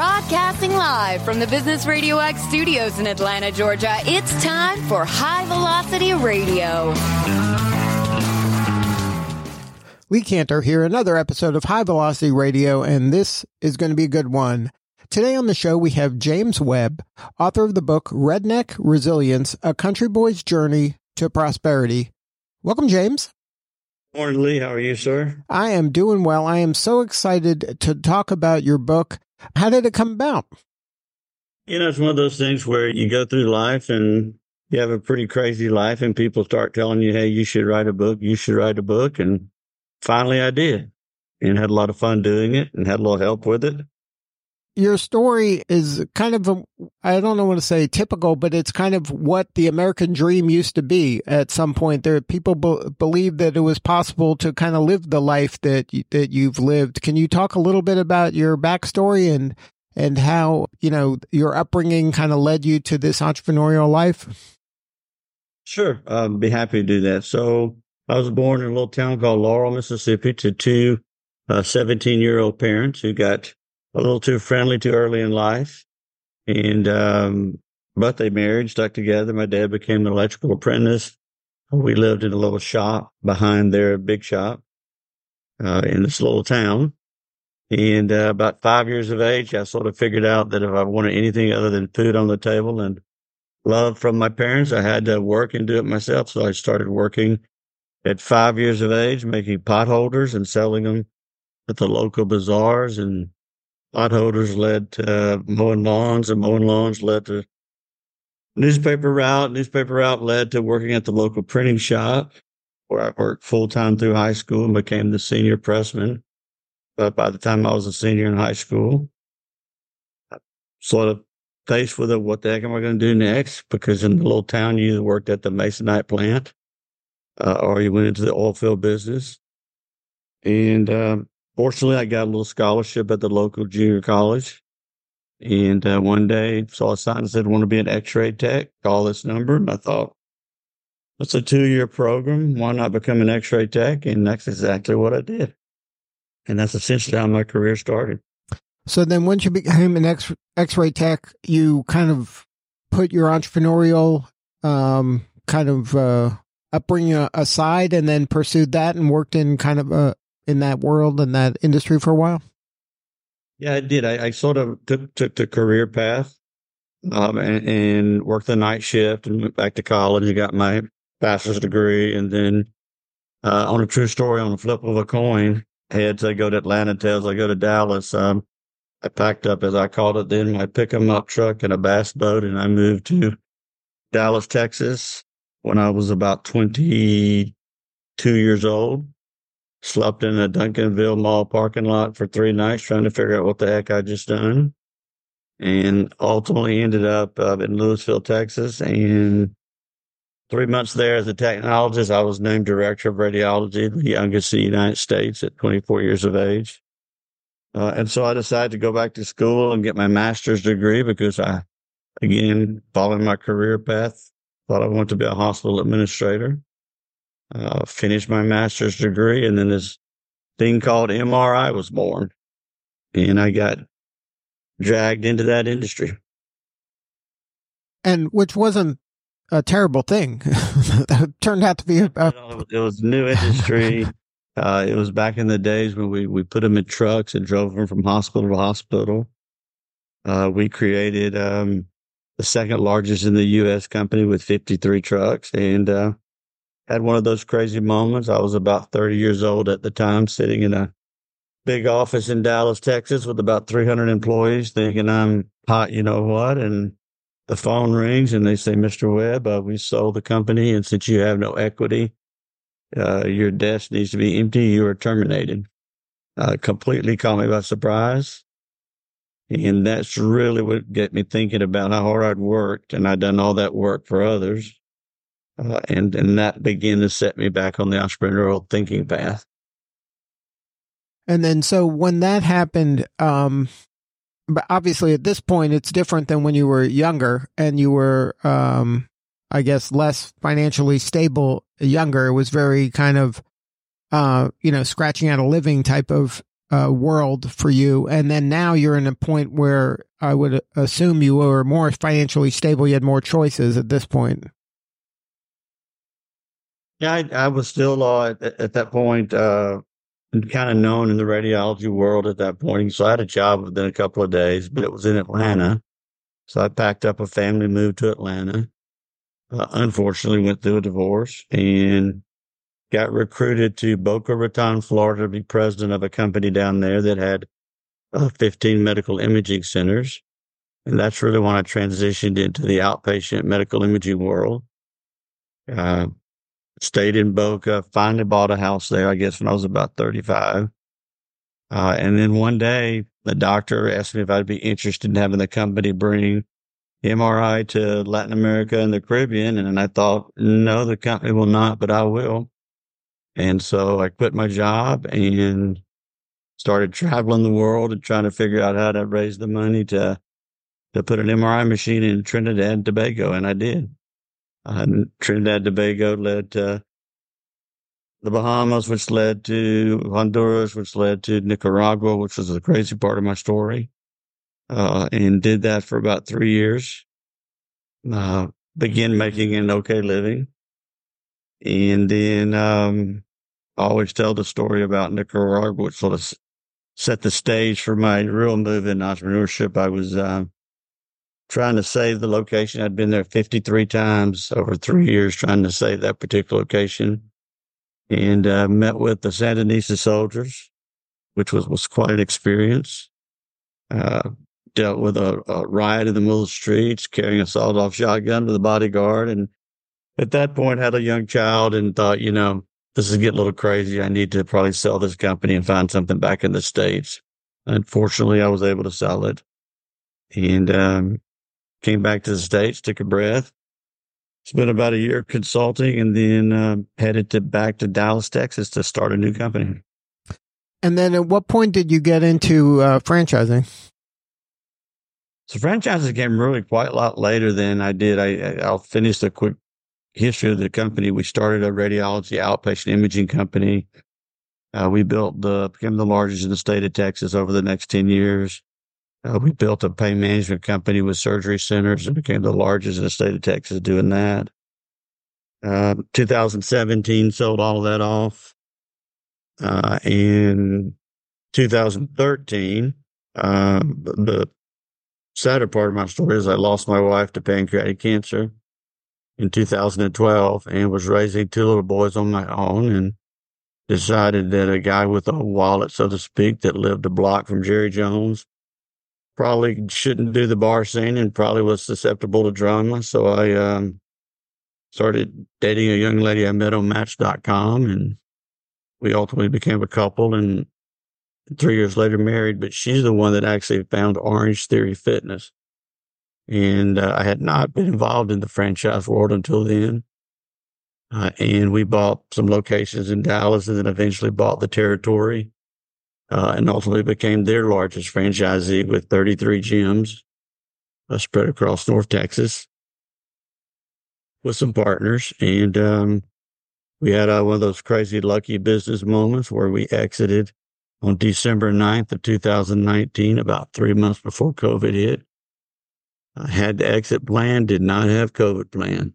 Broadcasting live from the Business Radio X studios in Atlanta, Georgia, it's time for High Velocity Radio. Lee Cantor here, another episode of High Velocity Radio, and this is going to be a good one. Today on the show, we have James Webb, author of the book Redneck Resilience, A Country Boy's Journey to Prosperity. Welcome, James. Morning, Lee. How are you, sir? I am doing well. I am so excited to talk about your book. How did it come about? You know, it's one of those things where you go through life and you have a pretty crazy life and people start telling you, hey, you should write a book. You should write a book. And finally I did, and had a lot of fun doing it and had a little help with it. Your story is kind of, I don't know what to say, typical, but it's kind of what the American dream used to be at some point. There, people believed that it was possible to kind of live the life that you've lived. Can you talk a little bit about your backstory and how, you know, your upbringing kind of led you to this entrepreneurial life? Sure. I'd be happy to do that. So I was born in a little town called Laurel, Mississippi, to two 17-year-old parents who got a little too friendly too early in life. And, but they married, stuck together. My dad became an electrical apprentice. We lived in a little shop behind their big shop, in this little town. And, about 5 years of age, I sort of figured out that if I wanted anything other than food on the table and love from my parents, I had to work and do it myself. So I started working at 5 years of age, making pot holders and selling them at the local bazaars, and pot holders led to mowing lawns, and mowing lawns led to newspaper route. Newspaper route led to working at the local printing shop, where I worked full-time through high school and became the senior pressman. But by the time I was a senior in high school, I sort of faced with what the heck am I going to do next? Because in the little town, you either worked at the Masonite plant or you went into the oil field business. And fortunately, I got a little scholarship at the local junior college. And one day, saw a sign that said, want to be an X-ray tech, call this number. And I thought, that's a 2-year program. Why not become an X-ray tech? And that's exactly what I did. And that's essentially how my career started. So then once you became an X-ray tech, you kind of put your entrepreneurial upbringing aside and then pursued that and worked in kind of in that world and that industry for a while? Yeah, I did. I sort of took the career path and worked the night shift and went back to college and got my bachelor's degree. And then on a true story, on the flip of a coin, heads I go to Atlanta, tails I go to Dallas. I packed up, as I called it then, my pick-em-up truck and a bass boat, and I moved to Dallas, Texas when I was about 22 years old. Slept in a Duncanville Mall parking lot for 3 nights trying to figure out what the heck I just done. And ultimately ended up in Louisville, Texas. And 3 months there as a technologist, I was named director of radiology, the youngest in the United States at 24 years of age. And so I decided to go back to school and get my master's degree because I, again, following my career path, thought I wanted to be a hospital administrator. Finished my master's degree, and then this thing called MRI was born, and I got dragged into that industry. And which wasn't a terrible thing. That turned out to be it was a new industry. It was back in the days when we put them in trucks and drove them from hospital to hospital. We created the second largest in the U.S. company with 53 trucks, and had one of those crazy moments. I was about 30 years old at the time, sitting in a big office in Dallas, Texas, with about 300 employees, thinking I'm hot, you know what? And the phone rings, and they say, Mr. Webb, we sold the company, and since you have no equity, your desk needs to be empty. You are terminated. Completely caught me by surprise. And that's really what got me thinking about how hard I'd worked, and I'd done all that work for others. And that began to set me back on the entrepreneurial thinking path. And then, so when that happened, but obviously at this point, it's different than when you were younger and you were, I guess, less financially stable younger. It was very kind of, scratching out a living type of world for you. And then now you're in a point where I would assume you were more financially stable. You had more choices at this point. Yeah, I was still at that point, kind of known in the radiology world at that point. So I had a job within a couple of days, but it was in Atlanta. So I packed up a family, moved to Atlanta. Unfortunately, went through a divorce and got recruited to Boca Raton, Florida, to be president of a company down there that had 15 medical imaging centers. And that's really when I transitioned into the outpatient medical imaging world. Stayed in Boca, finally bought a house there, I guess, when I was about 35. And then one day, the doctor asked me if I'd be interested in having the company bring MRI to Latin America and the Caribbean. And I thought, no, the company will not, but I will. And so I quit my job and started traveling the world and trying to figure out how to raise the money to put an MRI machine in Trinidad and Tobago. And I did. Trinidad and Tobago led to the Bahamas, which led to Honduras, which led to Nicaragua, which was the crazy part of my story. And did that for about 3 years. Began making an okay living. And then I always tell the story about Nicaragua, which sort of set the stage for my real move in entrepreneurship. I was trying to save the location. I'd been there 53 times over 3 years trying to save that particular location. And met with the Sandinista soldiers, which was quite an experience. Dealt with a riot in the middle of the streets, carrying a sawed-off shotgun with a bodyguard. And at that point, had a young child and thought, this is getting a little crazy. I need to probably sell this company and find something back in the States. Unfortunately, I was able to sell it and came back to the States, took a breath, spent about a year consulting, and then headed back to Dallas, Texas to start a new company. And then at what point did you get into franchising? So franchising came really quite a lot later than I did. I'll finish the quick history of the company. We started a radiology outpatient imaging company. We became the largest in the state of Texas over the next 10 years. We built a pain management company with surgery centers and became the largest in the state of Texas doing that. 2017, sold all of that off. In 2013, the sadder part of my story is I lost my wife to pancreatic cancer in 2012 and was raising 2 little boys on my own and decided that a guy with a wallet, so to speak, that lived a block from Jerry Jones probably shouldn't do the bar scene and probably was susceptible to drama. So I started dating a young lady I met on Match.com, and we ultimately became a couple and 3 years later married. But she's the one that actually found Orange Theory Fitness. And I had not been involved in the franchise world until then. And we bought some locations in Dallas and then eventually bought the territory. And ultimately became their largest franchisee with 33 gyms spread across North Texas with some partners. And we had one of those crazy lucky business moments where we exited on December 9th of 2019, about 3 months before COVID hit. I had the exit plan, did not have COVID plan.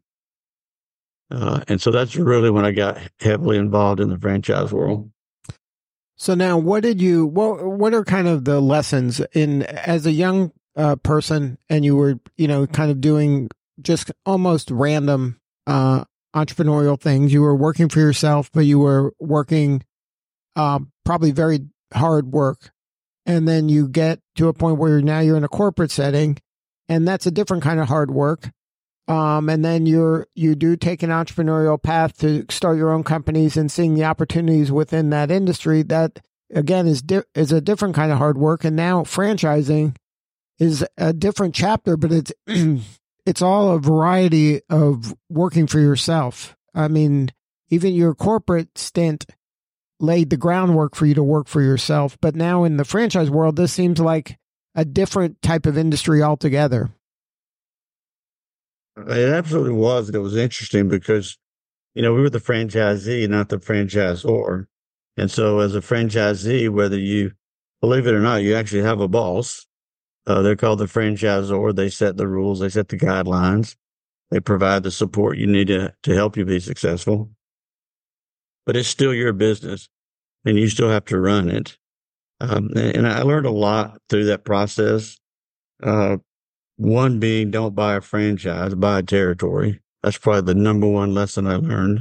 And so that's really when I got heavily involved in the franchise world. So now what are kind of the lessons as a young person, and you were, kind of doing just almost random entrepreneurial things. You were working for yourself, but you were working probably very hard work. And then you get to a point where now you're in a corporate setting, and that's a different kind of hard work. And then you do take an entrepreneurial path to start your own companies and seeing the opportunities within that industry. That again is a different kind of hard work. And now franchising is a different chapter, but it's it's all a variety of working for yourself. I mean, even your corporate stint laid the groundwork for you to work for yourself. But now in the franchise world, this seems like a different type of industry altogether. It absolutely was. And it was interesting because, we were the franchisee, not the franchisor. And so as a franchisee, whether you believe it or not, you actually have a boss. They're called the franchisor. They set the rules. They set the guidelines. They provide the support you need to help you be successful. But it's still your business, and you still have to run it. And I learned a lot through that process. One being, don't buy a franchise, buy a territory. That's probably the number one lesson I learned.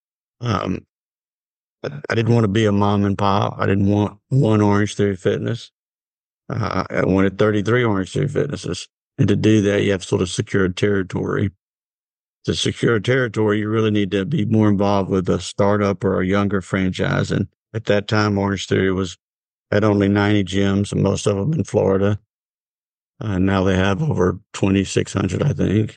I didn't want to be a mom and pop. I didn't want one Orange Theory Fitness. I wanted 33 Orange Theory Fitnesses. And to do that, you have to sort of secure a territory. To secure a territory, you really need to be more involved with a startup or a younger franchise. And at that time, Orange Theory had only 90 gyms, and most of them in Florida. And now they have over 2,600, I think.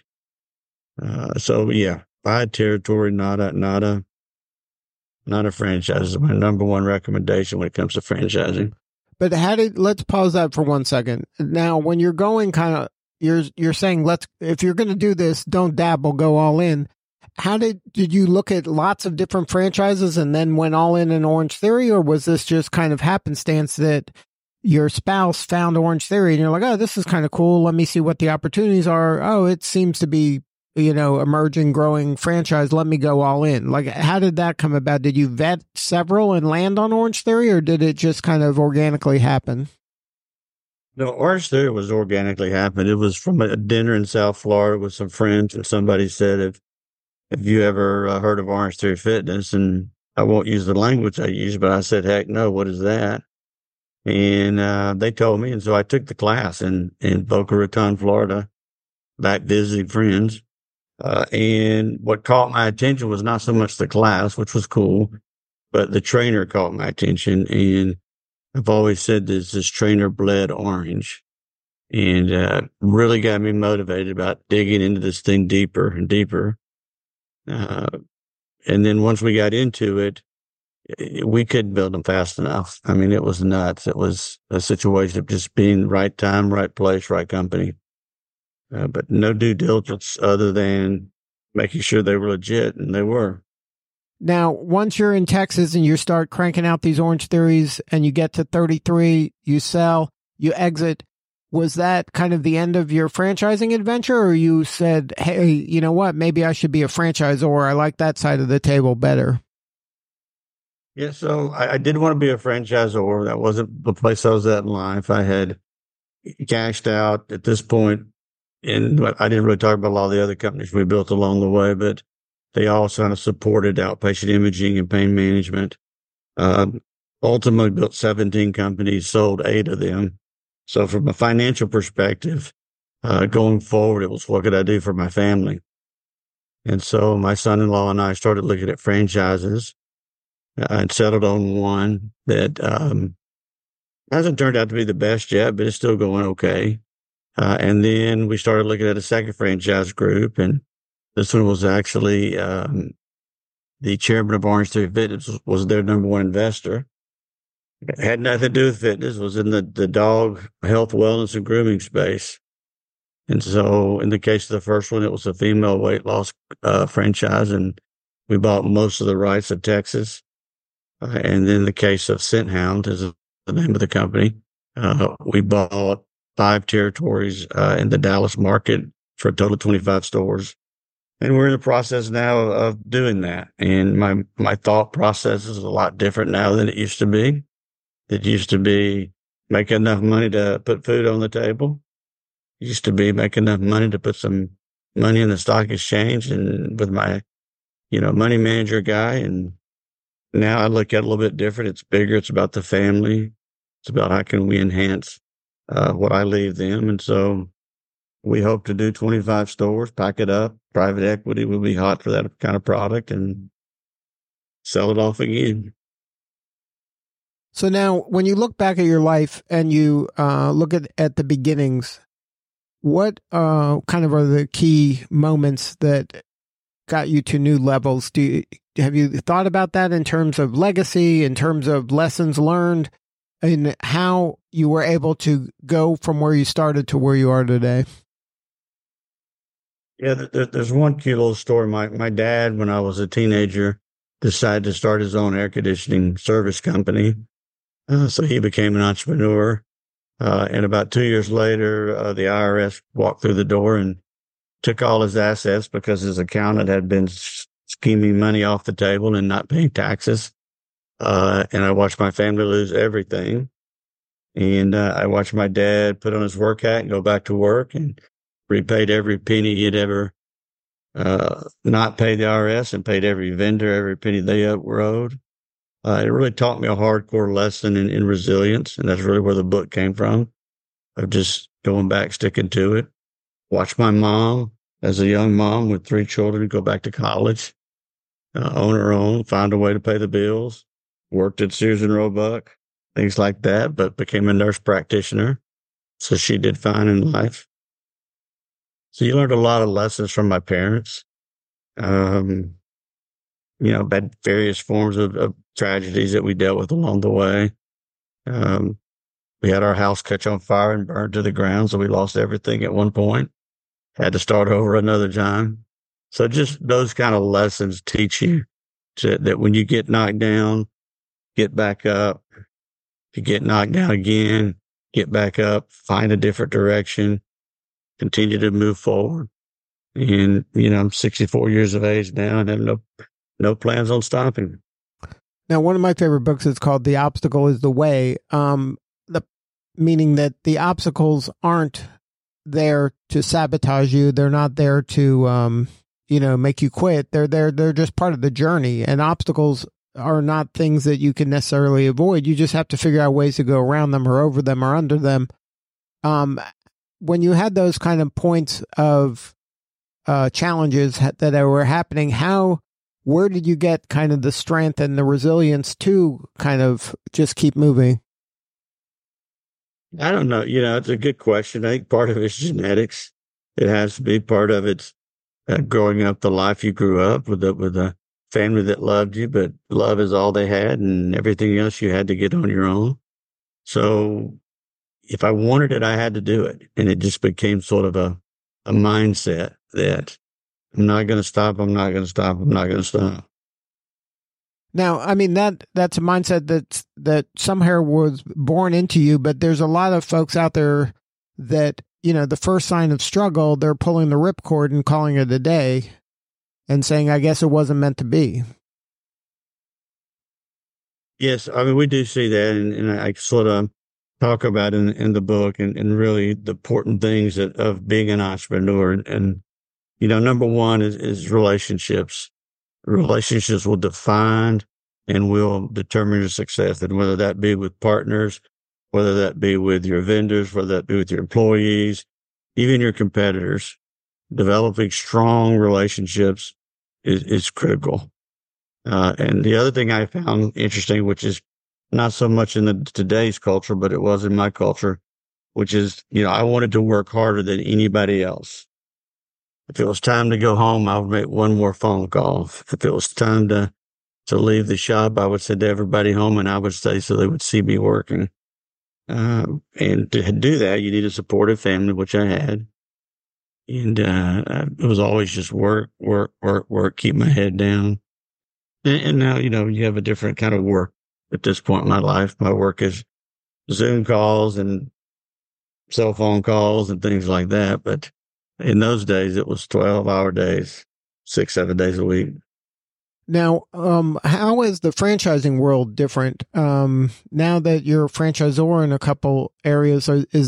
So yeah, buy a territory, not a franchise. Is my number one recommendation when it comes to franchising. But let's pause that for 1 second. Now, when you're going you're saying, if you're going to do this, don't dabble, go all in. How did you look at lots of different franchises and then went all in Orange Theory? Or was this just kind of happenstance that your spouse found Orange Theory and you're like, oh, this is kind of cool. Let me see what the opportunities are. Oh, it seems to be, emerging, growing franchise. Let me go all in. Like, how did that come about? Did you vet several and land on Orange Theory, or did it just kind of organically happen? No, Orange Theory was organically happened. It was from a dinner in South Florida with some friends, and somebody said, if you ever heard of Orange Theory Fitness, and I won't use the language I use, but I said, heck no, what is that? And they told me, and so I took the class in Boca Raton, Florida, back visiting friends. And what caught my attention was not so much the class, which was cool, but the trainer caught my attention. And I've always said this trainer bled orange, and really got me motivated about digging into this thing deeper and deeper. And then once we got into it, we couldn't build them fast enough. I mean, it was nuts. It was a situation of just being right time, right place, right company. But no due diligence other than making sure they were legit, and they were. Now, once you're in Texas and you start cranking out these Orange Theories and you get to 33, you sell, you exit, was that kind of the end of your franchising adventure, or you said, hey, you know what, maybe I should be a franchisor. I like that side of the table better? Yeah, so I did want to be a franchisor. That wasn't the place I was at in life. I had cashed out at this point. And I didn't really talk about a lot of the other companies we built along the way, but they all kind of supported outpatient imaging and pain management. Ultimately built 17 companies, sold 8 of them. So from a financial perspective, going forward, it was, what could I do for my family? And so my son-in-law and I started looking at franchises and settled on one that hasn't turned out to be the best yet, but it's still going okay. And then we started looking at a second franchise group, and this one was actually the chairman of Orange Theory Fitness was their number one investor. It had nothing to do with fitness, was in the dog health, wellness, and grooming space. And so in the case of the first one, it was a female weight loss franchise, and we bought most of the rights of Texas. And then in the case of Scent Hound, is the name of the company, we bought 5 territories in the Dallas market for a total of 25 stores. And we're in the process now of doing that. And my thought process is a lot different now than it used to be. It used to be make enough money to put food on the table. It used to be make enough money to put some money in the stock exchange and with my, money manager guy. And now I look at it a little bit different. It's bigger. It's about the family. It's about how can we enhance what I leave them. And so we hope to do 25 stores, pack it up. Private equity will be hot for that kind of product and sell it off again. So now when you look back at your life and you look at the beginnings, what kind of are the key moments that got you to new levels? Have you thought about that in terms of legacy, in terms of lessons learned, and how you were able to go from where you started to where you are today? Yeah, there's one cute little story. My dad, when I was a teenager, decided to start his own air conditioning service company. So he became an entrepreneur. And about 2 years later, the IRS walked through the door and took all his assets because his accountant had been scheming money off the table and not paying taxes. And I watched my family lose everything. And I watched my dad put on his work hat and go back to work and repaid every penny he'd ever not paid the IRS, and paid every vendor every penny they were owed. It really taught me a hardcore lesson in resilience, and that's really where the book came from, of just going back, sticking to it. Watch my mom as a young mom with 3 children go back to college, on her own, find a way to pay the bills, worked at Sears and Roebuck, things like that, but became a nurse practitioner. So she did fine in life. So you learned a lot of lessons from my parents. Had various forms of tragedies that we dealt with along the way. We had our house catch on fire and burned to the ground, so we lost everything at one point. Had to start over another time. So just those kind of lessons teach you that when you get knocked down, get back up. If you get knocked down again, get back up, find a different direction, continue to move forward. And, I'm 64 years of age now and have no plans on stopping. Now, one of my favorite books is called The Obstacle is the Way, meaning that the obstacles aren't there to sabotage you. They're not there to, make you quit. They're just part of the journey. And obstacles are not things that you can necessarily avoid. You just have to figure out ways to go around them or over them or under them. When you had those kind of points of challenges that were happening, where did you get kind of the strength and the resilience to kind of just keep moving? I don't know. It's a good question. I think part of it's genetics. It has to be. Part of it's growing up the life you grew up with a family that loved you, but love is all they had, and everything else you had to get on your own. So if I wanted it, I had to do it. And it just became sort of a mindset that I'm not going to stop. I'm not going to stop. I'm not going to stop. Now, I mean, that's a mindset that somehow was born into you, but there's a lot of folks out there that, the first sign of struggle, they're pulling the ripcord and calling it a day and saying, I guess it wasn't meant to be. Yes. I mean, we do see that. And I sort of talk about in the book and really the important things of being an entrepreneur. And number one is relationships. Relationships will define and will determine your success. And whether that be with partners, whether that be with your vendors, whether that be with your employees, even your competitors, developing strong relationships is critical. And the other thing I found interesting, which is not so much in today's culture, but it was in my culture, which is, I wanted to work harder than anybody else. If it was time to go home, I would make one more phone call. If it was time to leave the shop, I would send everybody home and I would stay so they would see me working. And to do that, you need a supportive family, which I had. And it was always just work, keep my head down. And now, you have a different kind of work at this point in my life. My work is Zoom calls and cell phone calls and things like that. But in those days, it was 12-hour days, 6-7 days a week. Now, how is the franchising world different? Now that you're a franchisor in a couple areas, is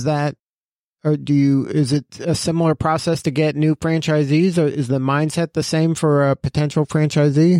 it a similar process to get new franchisees, or is the mindset the same for a potential franchisee?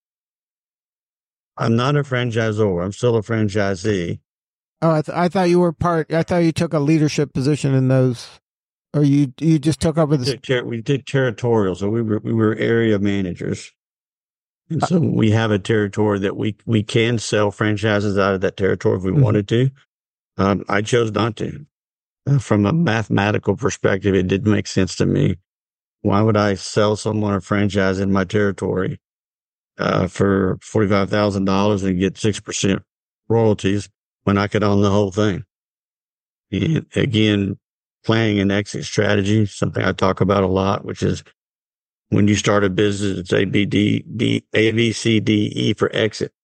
I'm not a franchisor. I'm still a franchisee. Oh, I thought you were I thought you took a leadership position in those, or you just took over this. We did territorial, so we were area managers. And so we have a territory that we can sell franchises out of that territory if we wanted to. I chose not to. From a mathematical perspective, it didn't make sense to me. Why would I sell someone a franchise in my territory for $45,000 and get 6% royalties when I could own the whole thing? And again, planning an exit strategy, something I talk about a lot, which is when you start a business, it's A, B, C, D, E for exit.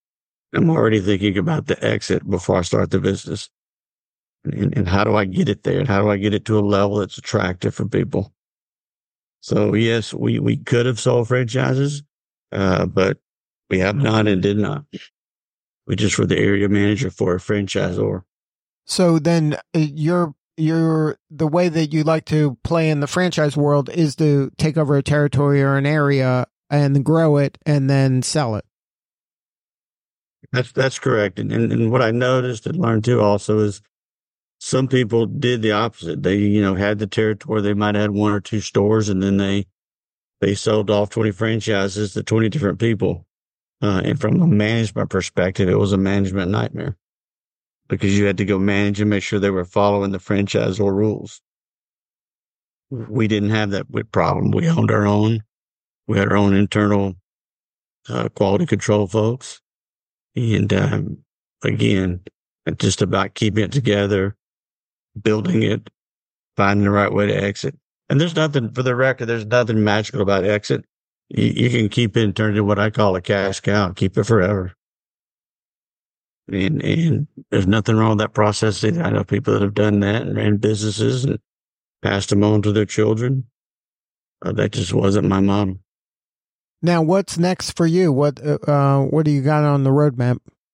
I'm already thinking about the exit before I start the business. And how do I get it there? And how do I get it to a level that's attractive for people? So yes, we could have sold franchises, but we have not and did not. We just were the area manager for a franchisor. So then you're the way that you like to play in the franchise world is to take over a territory or an area and grow it and then sell it. That's correct. And what I noticed and learned too also is some people did the opposite. They, had the territory. They might have had 1 or 2 stores, and then they sold off 20 franchises to 20 different people. And from a management perspective, it was a management nightmare because you had to go manage and make sure they were following the franchisor rules. We didn't have that problem. We owned our own. We had our own internal quality control folks. And again, just about keeping it together, building it, finding the right way to exit. And there's nothing, for the record, there's nothing magical about exit. You can keep it and turn it into what I call a cash cow and keep it forever. And there's nothing wrong with that process either. I know people that have done that and ran businesses and passed them on to their children. That just wasn't my model. Now, what's next for you? What do you got on the roadmap?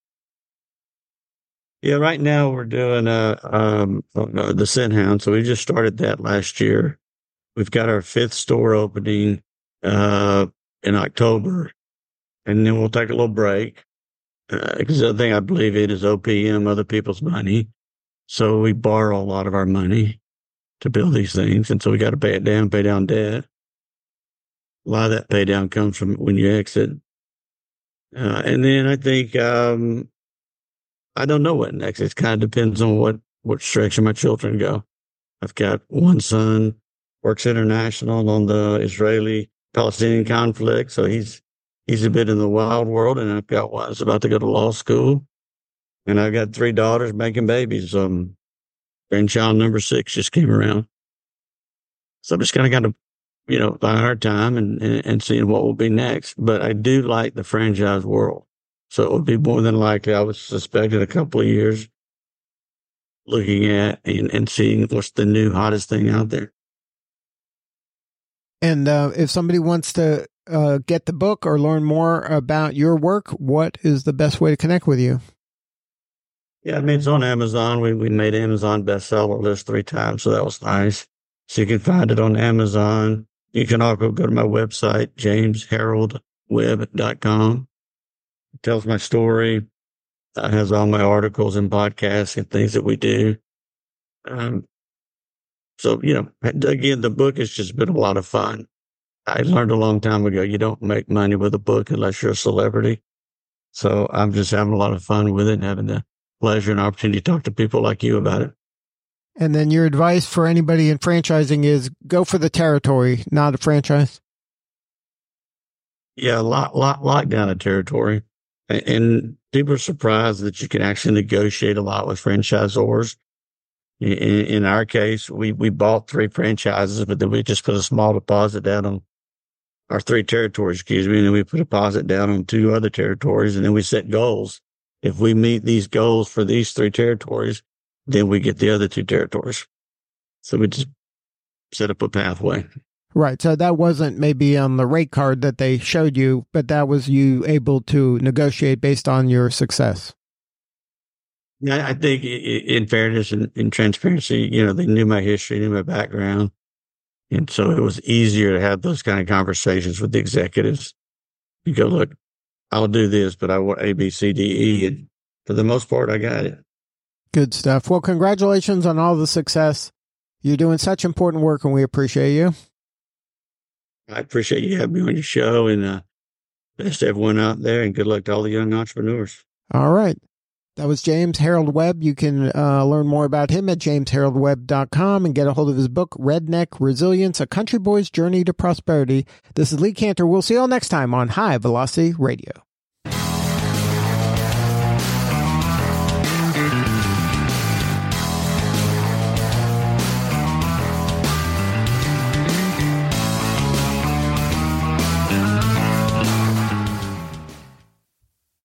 Yeah, right now we're doing the Scent Hound. So we just started that last year. We've got our 5th store opening in October, and then we'll take a little break because the other thing I believe in is OPM, other people's money. So we borrow a lot of our money to build these things, and so we got to pay down debt. A lot of that pay down comes from when you exit. And then I think, I don't know what next. It kind of depends on what direction my children go. I've got one son, works international on the Israeli-Palestinian conflict. So he's a bit in the wild world. And I've got one that's about to go to law school. And I've got 3 daughters making babies. Grandchild number 6 just came around. So I'm just kind of buying our time and seeing what will be next. But I do like the franchise world. So it would be more than likely, I would suspect, in a couple of years, looking at and seeing what's the new hottest thing out there. And if somebody wants to get the book or learn more about your work, what is the best way to connect with you? Yeah, it's on Amazon. We made Amazon bestseller list 3 times, so that was nice. So you can find it on Amazon. You can also go to my website, jamesharoldwebb.com. It tells my story. It has all my articles and podcasts and things that we do. So, again, the book has just been a lot of fun. I learned a long time ago, you don't make money with a book unless you're a celebrity. So I'm just having a lot of fun with it and having the pleasure and opportunity to talk to people like you about it. And then your advice for anybody in franchising is go for the territory, not a franchise. Yeah, lock down a territory. And people are surprised that you can actually negotiate a lot with franchisors. In our case, we bought 3 franchises, but then we just put a small deposit down on our 3 territories, and then we put a deposit down on 2 other territories, and then we set goals. If we meet these goals for these 3 territories, then we get the other 2 territories. So we just set up a pathway. Right. So that wasn't maybe on the rate card that they showed you, but that was you able to negotiate based on your success. Yeah, I think in fairness and in transparency, they knew my history, knew my background. And so it was easier to have those kind of conversations with the executives. You go, look, I'll do this, but I want A, B, C, D, E. And for the most part, I got it. Good stuff. Well, congratulations on all the success. You're doing such important work, and we appreciate you. I appreciate you having me on your show, and best to everyone out there, and good luck to all the young entrepreneurs. All right. That was James Harold Webb. You can learn more about him at jamesharoldwebb.com and get a hold of his book, Redneck Resilience, A Country Boy's Journey to Prosperity. This is Lee Cantor. We'll see you all next time on High Velocity Radio.